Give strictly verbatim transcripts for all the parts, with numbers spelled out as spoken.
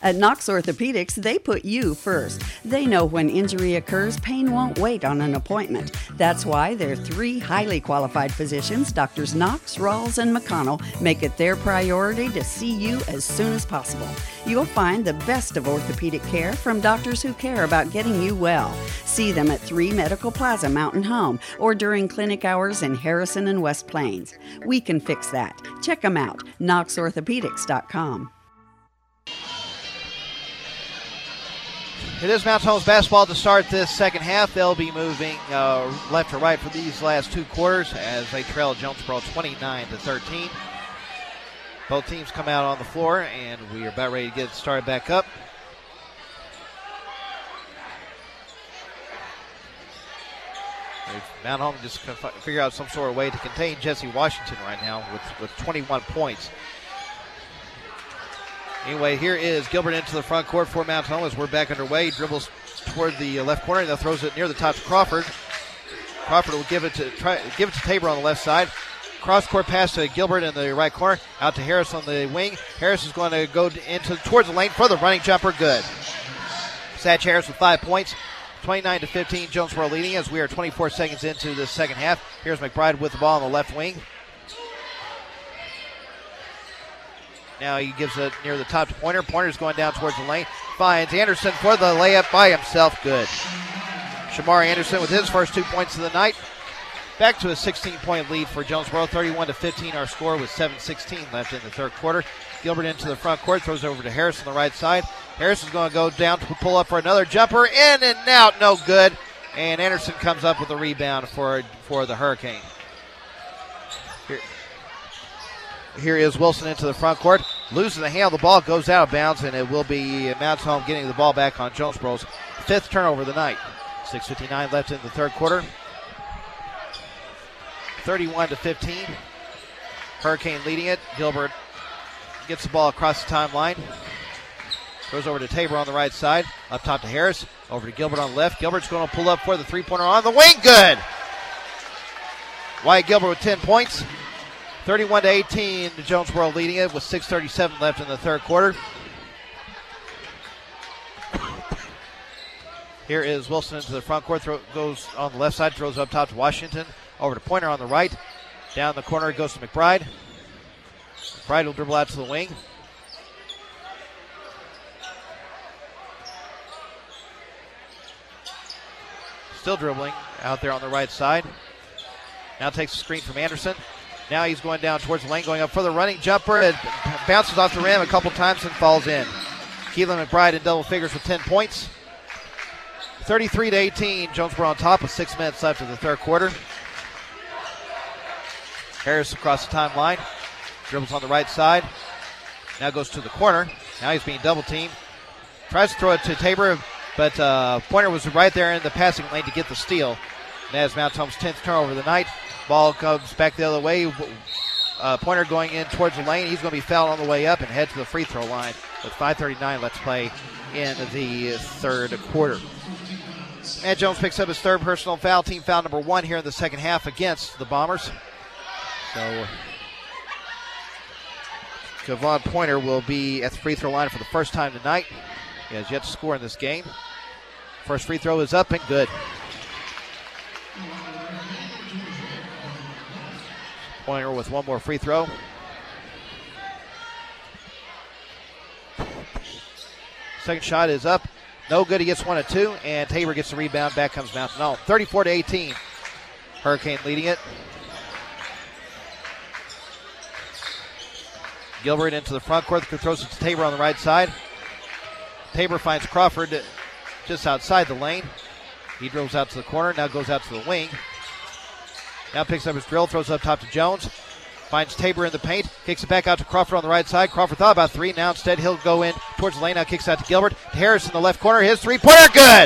At Knox Orthopedics, they put you first. They know when injury occurs, pain won't wait on an appointment. That's why their three highly qualified physicians, Doctors Knox, Rawls, and McConnell, make it their priority to see you as soon as possible. You'll find the best of orthopedic care from doctors who care about getting you well. See them at three Medical Plaza Mountain Home or during clinic hours in Harrison and West Plains. We can fix that. Check them out, knox orthopedics dot com. It is Mount Holmes basketball to start this second half. They'll be moving uh, left to right for these last two quarters as they trail Jonesboro twenty-nine to thirteen. Both teams come out on the floor, and we are about ready to get started back up. Mount Holmes just figure out some sort of way to contain Jesse Washington right now with, with twenty-one points. Anyway, here is Gilbert into the front court for Mount Holmes. We're back underway. He dribbles toward the left corner and then throws it near the top to Crawford. Crawford will give it to try give it to Tabor on the left side. Cross court pass to Gilbert in the right corner. Out to Harris on the wing. Harris is going to go into towards the lane for the running jumper. Good. Satch Harris with five points. twenty-nine to fifteen. Jonesboro leading as we are twenty-four seconds into the second half. Here's McBride with the ball on the left wing. Now he gives it near the top to Pointer. Pointer's going down towards the lane. Finds Anderson for the layup by himself. Good. Shamari Anderson with his first two points of the night. Back to a sixteen-point lead for Jonesboro. thirty-one to fifteen our score with seven sixteen left in the third quarter. Gilbert into the front court. Throws over to Harris on the right side. Harris is going to go down to pull up for another jumper. In and out. No good. And Anderson comes up with a rebound for, for the Hurricane. Here. Here is Wilson into the front court. Losing the handle. The ball goes out of bounds, and it will be Mount Holmes getting the ball back on Jonesboro's fifth turnover of the night. six fifty-nine left in the third quarter. thirty-one to fifteen. Hurricane leading it. Gilbert gets the ball across the timeline. Goes over to Tabor on the right side. Up top to Harris. Over to Gilbert on the left. Gilbert's going to pull up for the three-pointer on the wing. Good. Wyatt Gilbert with ten points. thirty-one to eighteen, Jonesboro leading it with six thirty-seven left in the third quarter. Here is Wilson into the front court, throw, goes on the left side, throws up top to Washington, over to Pointer on the right. Down the corner it goes to McBride. McBride will dribble out to the wing. Still dribbling out there on the right side. Now takes a screen from Anderson. Now he's going down towards the lane, going up for the running jumper. It bounces off the rim a couple times and falls in. Keelan McBride in double figures with ten points. thirty-three to eighteen, Jonesboro on top with six minutes left in the third quarter. Harris across the timeline. Dribbles on the right side. Now goes to the corner. Now he's being double teamed. Tries to throw it to Tabor, but uh, Pointer was right there in the passing lane to get the steal. And that is Mount Holmes' tenth turnover of the night. Ball comes back the other way. Uh, Pointer going in towards the lane. He's going to be fouled on the way up and head to the free throw line with five thirty-nine left to play in the third quarter. Matt Jones picks up his third personal foul, team foul number one here in the second half against the Bombers. So Kevon Pointer will be at the free throw line for the first time tonight. He has yet to score in this game. First free throw is up and good. Pointer with one more free throw. Second shot is up. No good. He gets one and two. And Tabor gets the rebound. Back comes Mountain Home. thirty-four to eighteen. Hurricane leading it. Gilbert into the front court. Throws it to Tabor on the right side. Tabor finds Crawford just outside the lane. He drills out to the corner. Now goes out to the wing. Now picks up his drill, throws up top to Jones. Finds Tabor in the paint, kicks it back out to Crawford on the right side. Crawford thought about three. Now instead he'll go in towards the lane. Now kicks out to Gilbert. Harris in the left corner. His three-pointer, good!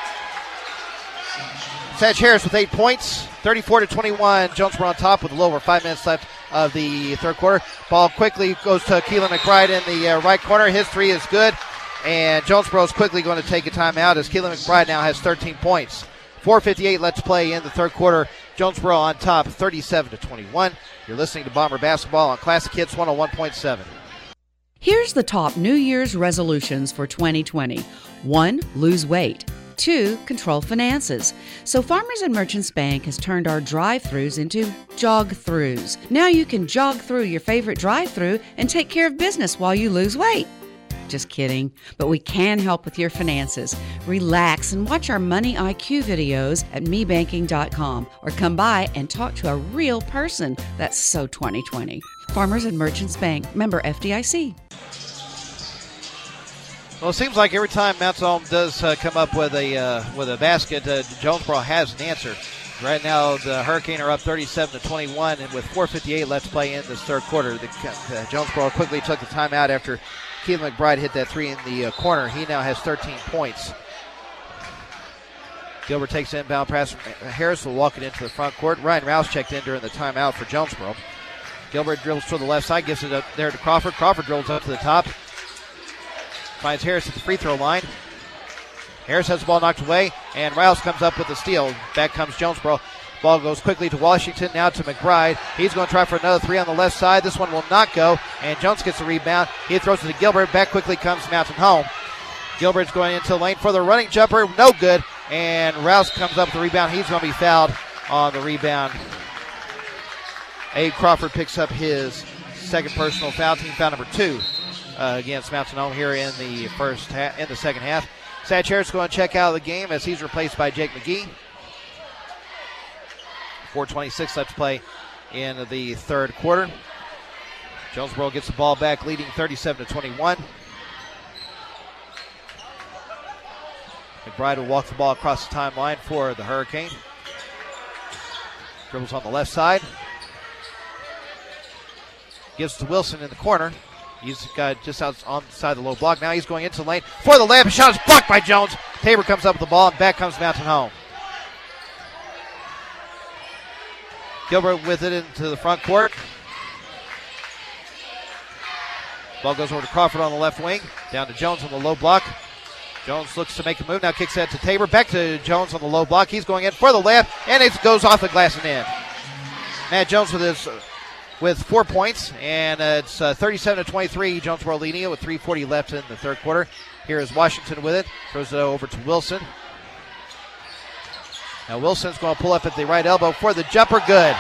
Satch Harris with eight points. thirty-four to twenty-one. Jonesboro on top with a little over five minutes left of the third quarter. Ball quickly goes to Keelan McBride in the uh, right corner. His three is good. And Jonesboro is quickly going to take a timeout as Keelan McBride now has thirteen points. four fifty-eight left to play in the third quarter. Jonesboro on top, thirty-seven to twenty-one. You're listening to Bomber Basketball on Classic Hits one oh one point seven. Here's the top New Year's resolutions for twenty twenty. One, lose weight. Two, control finances. So Farmers and Merchants Bank has turned our drive-thrus into jog-thrus. Now you can jog through your favorite drive-thru and take care of business while you lose weight. Just kidding, but we can help with your finances. Relax and watch our Money I Q videos at me banking dot com or come by and talk to a real person. That's so twenty twenty. Farmers and Merchants Bank, member F D I C. Well, it seems like every time Mountain Home does uh, come up with a uh, with a basket, uh, Jonesboro has an answer. Right now, the Hurricane are up thirty-seven to twenty-one, and with four fifty-eight left to play in this third quarter, the, uh, Jonesboro quickly took the timeout after Keelan McBride hit that three in the uh, corner. He now has thirteen points. Gilbert takes the inbound pass from Harris, will walk it into the front court. Ryan Rouse checked in during the timeout for Jonesboro. Gilbert dribbles to the left side, gives it up there to Crawford. Crawford dribbles up to the top. Finds Harris at the free throw line. Harris has the ball knocked away, and Rouse comes up with the steal. Back comes Jonesboro. Ball goes quickly to Washington, now to McBride. He's going to try for another three on the left side. This one will not go, and Jones gets the rebound. He throws it to Gilbert. Back quickly comes Mountain Home. Gilbert's going into the lane for the running jumper. No good, and Rouse comes up with the rebound. He's going to be fouled on the rebound. Abe Crawford picks up his second personal foul, team foul number two. Uh, against Mountain Home here in the first ha- in the second half. Satch Harris going to check out of the game as he's replaced by Jake McGee. four twenty-six left to play in the third quarter. Jonesboro gets the ball back, leading thirty-seven to twenty-one. McBride will walk the ball across the timeline for the Hurricane. Dribbles on the left side. Gives to Wilson in the corner. He's got just outside the low block. Now he's going into the lane for the layup. The shot is blocked by Jones. Tabor comes up with the ball, and back comes Mountain Home. Gilbert with it into the front court. Ball goes over to Crawford on the left wing. Down to Jones on the low block. Jones looks to make a move. Now kicks that to Tabor. Back to Jones on the low block. He's going in for the layup, and it goes off the glass and in. Matt Jones with his... Uh, with four points, and uh, it's uh, thirty-seven to twenty-three. Jonesboro leading it with three forty left in the third quarter. Here is Washington with it. Throws it over to Wilson. Now Wilson's going to pull up at the right elbow for the jumper. Good.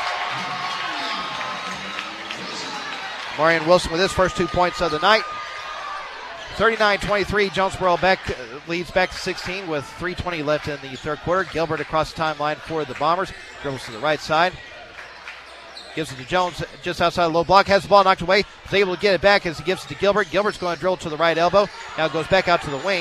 Marion Wilson with his first two points of the night. thirty-nine twenty-three. Jonesboro back, uh, leads back to sixteen with three twenty left in the third quarter. Gilbert across the timeline for the Bombers. Dribbles to the right side. Gives it to Jones just outside the low block. Has the ball knocked away. Is able to get it back as he gives it to Gilbert. Gilbert's going to drill to the right elbow. Now goes back out to the wing.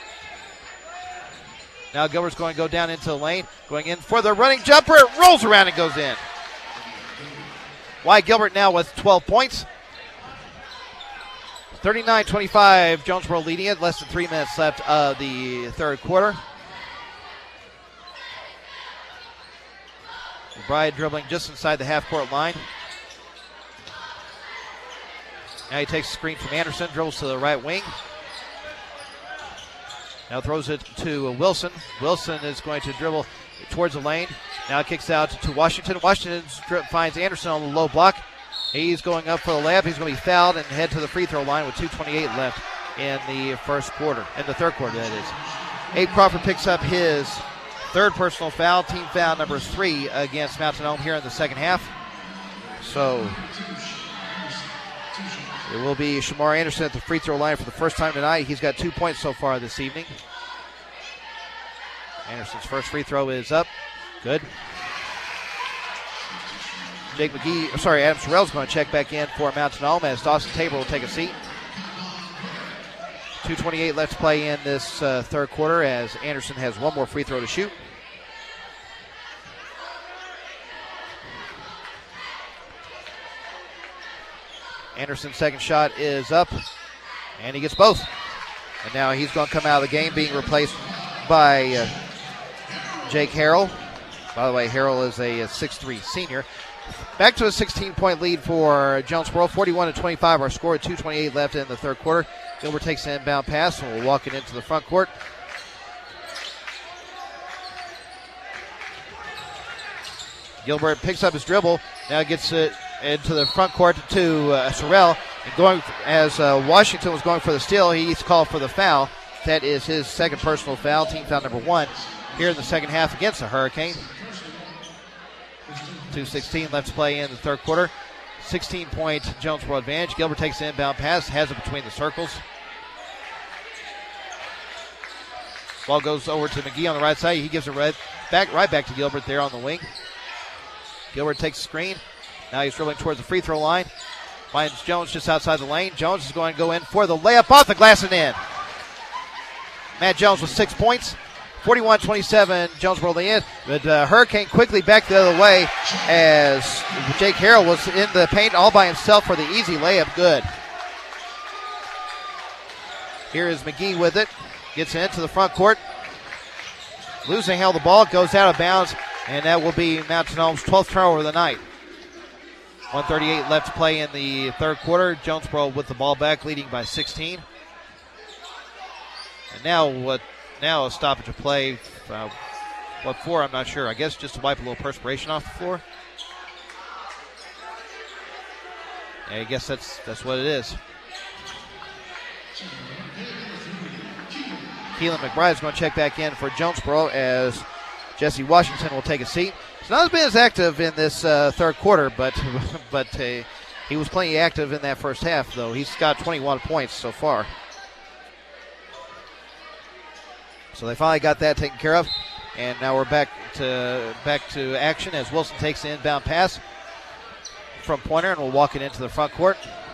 Now Gilbert's going to go down into the lane. Going in for the running jumper. It rolls around and goes in. Wyatt Gilbert now with twelve points. thirty-nine twenty-five. Jonesboro leading it. Less than three minutes left of the third quarter. McBride dribbling just inside the half-court line. Now he takes a screen from Anderson, dribbles to the right wing. Now throws it to Wilson. Wilson is going to dribble towards the lane. Now kicks out to Washington. Washington finds Anderson on the low block. He's going up for the layup. He's going to be fouled and head to the free throw line with two twenty-eight left in the first quarter, in the third quarter, that is. Abe Crawford picks up his third personal foul, team foul number three against Mountain Home here in the second half. So it will be Shamar Anderson at the free throw line for the first time tonight. He's got two points so far this evening. Anderson's first free throw is up. Good. Jake McGee, sorry, Adam Sorrell's going to check back in for Mountain Home as Dawson Tabor will take a seat. two twenty-eight left to play in this uh, third quarter as Anderson has one more free throw to shoot. Anderson's second shot is up, and he gets both. And now he's going to come out of the game being replaced by uh, Jake Harrell. By the way, Harrell is a, a six three senior. Back to a sixteen-point lead for Jonesboro, forty-one to twenty-five. Our score at two twenty-eight left in the third quarter. Gilbert takes an inbound pass and will walk it into the front court. Gilbert picks up his dribble. Now gets it into the front court to uh, Sorrell. And going as uh, Washington was going for the steal, he's called for the foul. That is his second personal foul, team foul number one here in the second half against the Hurricane. two sixteen left to play in the third quarter. sixteen-point Jonesboro advantage. Gilbert takes the inbound pass, has it between the circles. Ball goes over to McGee on the right side. He gives it right back, right back to Gilbert there on the wing. Gilbert takes the screen. Now he's dribbling towards the free throw line. Finds Jones just outside the lane. Jones is going to go in for the layup off the glass and in. Matt Jones with six points. forty-one twenty-seven, Jonesboro the end. But uh, Hurricane quickly back the other way as Jake Harrell was in the paint all by himself for the easy layup. Good. Here is McGee with it. Gets into the front court. Losing held the ball. Goes out of bounds. And that will be Mountain Home's twelfth turnover of the night. one thirty-eight left to play in the third quarter. Jonesboro with the ball back, leading by sixteen. And now what? Now a stoppage of play. Uh, what for? I'm not sure. I guess just to wipe a little perspiration off the floor. Yeah, I guess that's that's what it is. Keelan McBride is going to check back in for Jonesboro as Jesse Washington will take a seat. He's not been as active in this uh, third quarter, but but uh, he was plenty active in that first half, though. He's got twenty-one points so far. So they finally got that taken care of, and now we're back to back to action as Wilson takes the inbound pass from Pointer and will walk it into the front court.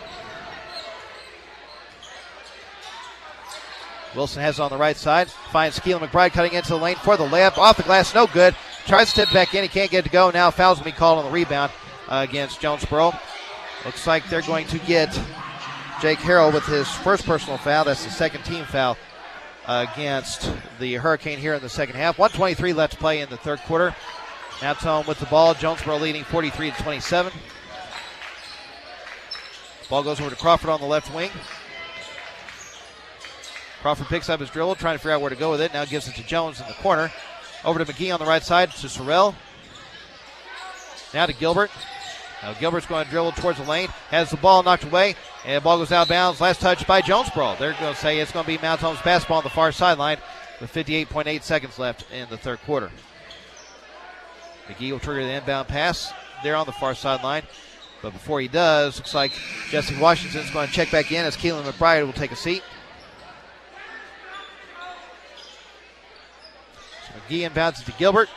Wilson has it on the right side, finds Keelan McBride cutting into the lane for the layup, off the glass, no good. Tries to step back in, he can't get it to go. Now fouls will be called on the rebound uh, against Jonesboro. Looks like they're going to get Jake Harrell with his first personal foul. That's the second team foul against the Hurricane here in the second half. one twenty-three left to play in the third quarter. Now home with the ball. Jonesboro leading forty-three to twenty-seven. Ball goes over to Crawford on the left wing. Crawford picks up his dribble, trying to figure out where to go with it. Now gives it to Jones in the corner. Over to McGee on the right side to Sorrell. Now to Gilbert. Now Gilbert's going to dribble towards the lane. Has the ball knocked away. And the ball goes out of bounds. Last touch by Jonesboro. They're going to say it's going to be Mount Home's basketball on the far sideline with fifty-eight point eight seconds left in the third quarter. McGee will trigger the inbound pass there on the far sideline. But before he does, looks like Jesse Washington's going to check back in as Keelan McBride will take a seat. So McGee inbounds it to Gilbert.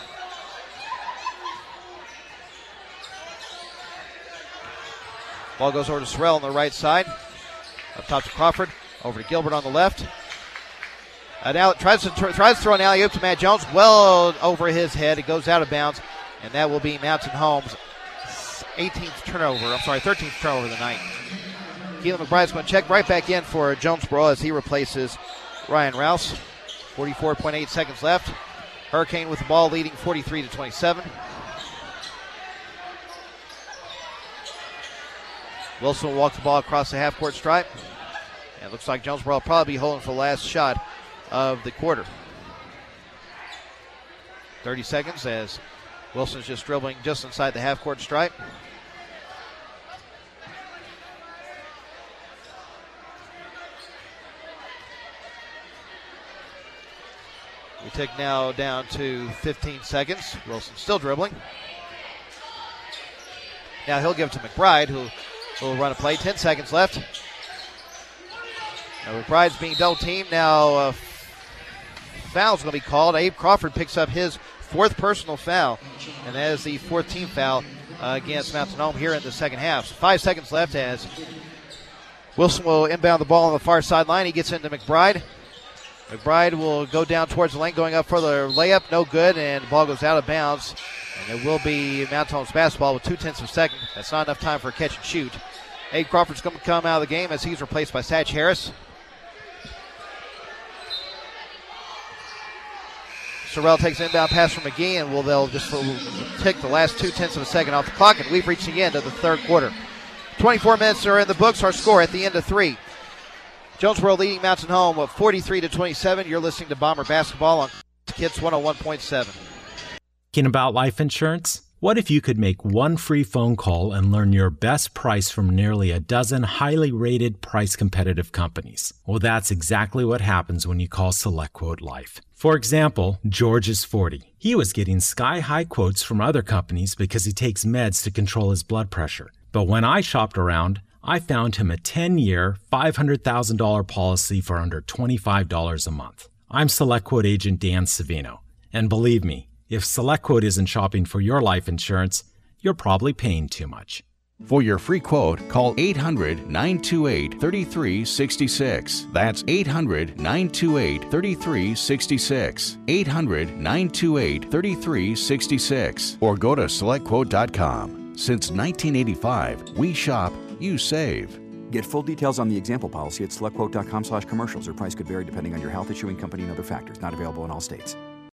Ball goes over to Sorrell on the right side. Up top to Crawford. Over to Gilbert on the left. Uh, now tries to tr- tries to throw an alley-oop to Matt Jones. Well over his head. It goes out of bounds. And that will be Mountain Home's eighteenth turnover. I'm sorry, thirteenth turnover of the night. Keelan McBride's going to check right back in for Jonesboro as he replaces Ryan Rouse. forty-four point eight seconds left. Hurricane with the ball leading forty-three to twenty-seven. Wilson will walk the ball across the half-court stripe. And it looks like Jonesboro will probably be holding for the last shot of the quarter. thirty seconds as Wilson's just dribbling just inside the half-court stripe. We take now down to fifteen seconds. Wilson still dribbling. Now he'll give it to McBride, who will run a play. ten seconds left. Now McBride's being double teamed. Now uh, foul's going to be called. Abe Crawford picks up his fourth personal foul, and that is the fourth team foul uh, against Mountain Home here in the second half. So five seconds left as Wilson will inbound the ball on the far sideline. He gets into McBride. McBride will go down towards the lane, going up for the layup. No good, and the ball goes out of bounds. And it will be Mountain Home's basketball with two-tenths of a second. That's not enough time for a catch and shoot. Abe Crawford's going to come out of the game as he's replaced by Satch Harris. Sorrell takes an inbound pass from McGee, and will they'll just tick the last two-tenths of a second off the clock, and we've reached the end of the third quarter. twenty-four minutes are in the books. Our score at the end of three. Jonesboro leading Mountain Home of forty-three to twenty-seven. You're listening to Bomber Basketball on Kids one oh one point seven. Thinking about life insurance? What if you could make one free phone call and learn your best price from nearly a dozen highly rated, price-competitive companies? Well, that's exactly what happens when you call SelectQuote Life. For example, George is forty. He was getting sky-high quotes from other companies because he takes meds to control his blood pressure. But when I shopped around, I found him a ten-year, five hundred thousand dollars policy for under twenty-five dollars a month. I'm SelectQuote agent Dan Savino, and believe me, if SelectQuote isn't shopping for your life insurance, you're probably paying too much. For your free quote, call eight hundred, nine two eight, three three six six. That's eight hundred, nine two eight, three three six six. eight hundred, nine two eight, three three six six. Or go to select quote dot com. Since nineteen eighty-five, we shop, you save. Get full details on the example policy at selectquote dot com slash commercials. Or price could vary depending on your health, issuing company, and other factors. Not available in all states.